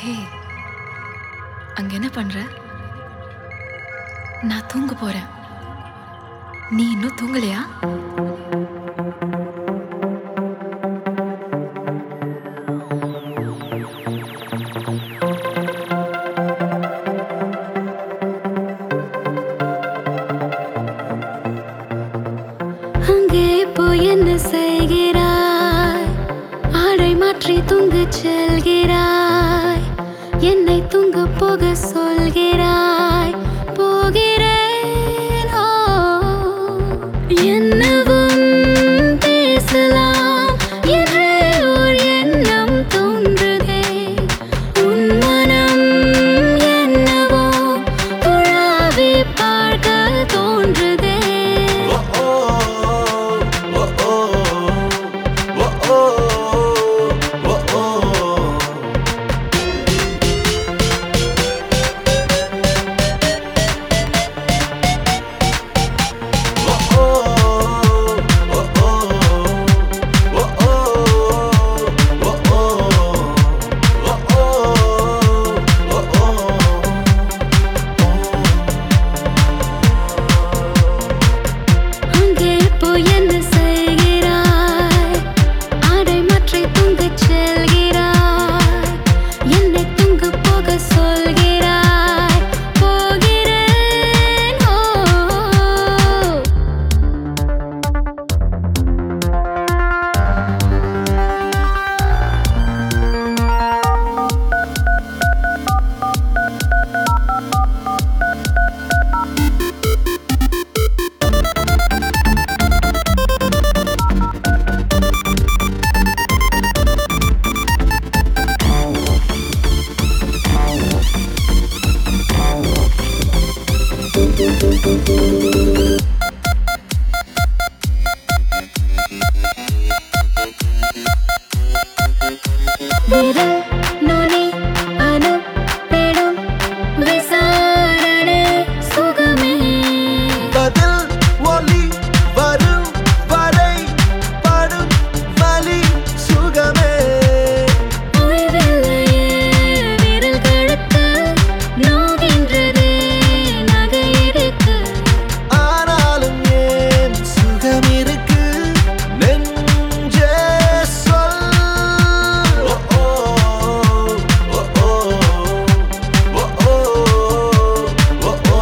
ஹே, அங்க என்ன பண்ற? நான் தூங்க போறேன். நீ இன்னும் தூங்கலையா? அங்கே போய் என்ன செய்கிறாய்? ஆடை மாற்றி தூங்கச் செல்கிறாய். என்னை தூங்க போக சொல்கிறாய். போகிறேன். ஓ, என்னவும் பேசலாம் என்றே ஓர் எண்ணம் தோன்றுதே. உன் மனம் என்னவோ துழாவி பார்க்க தோன்றுதே. அங்கே போய் என்ன செய்கிறாய்? ஆடை மாற்றி தூங்கச் செல்கிறாய். என்னை தூங்க போக சொல்கிறாய். போகிறேன். ஓ, விரல் நுனி அனுப்பிடும் விசாரணை சுகமே. பதில் ஒலி வரும் வரை படும் வலி சுகமே. ஓய்வில்லையே விரல்களுக்கு நோகின்றதே நகையிருக்கு. ஆனாலும் ஏன் சுகம் இருக்கு நெஞ்சே சொல். ஓ, ஓ, ஓ, ஓ, ஓ, ஓ, ஓ,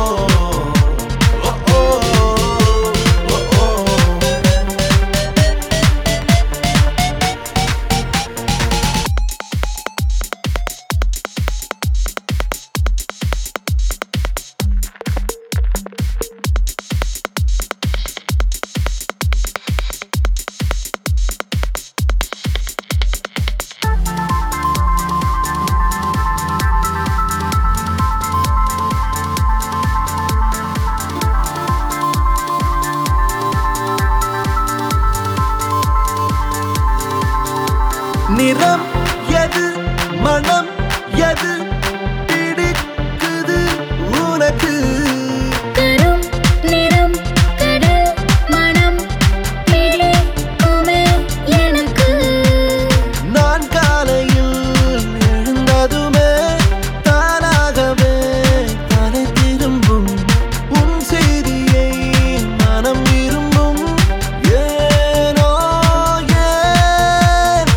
நிறம் எது மனம் எது பிடிக்குது உனக்கு? கரும் நிறம் கடல் மனம் பிடிக்குமே எனக்கு. நான் காலையில் எழுந்ததுமே தானாகவே தலை திரும்பும் உன் செய்தியை மனம் விரும்பும். ஏனோ ஏன்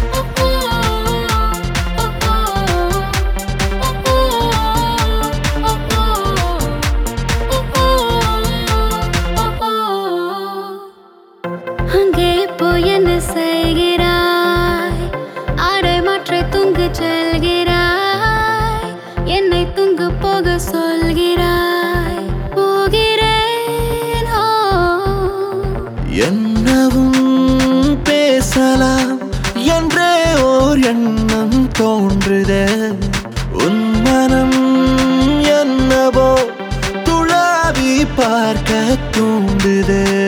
அங்கே போய் என்ன செய்கிறாய்? ஆடை மாற்றி தூங்கச் செல்கிறாய். என்னை தூங்க போக சொல்கிறாய். போகிறேன். ஓ, என்னவும் பேசலாம் என்றே ஓர் எண்ணம் தோன்றுதே. உன் மனம் என்னவோ துழாவி பார்க்க தூண்டுதே.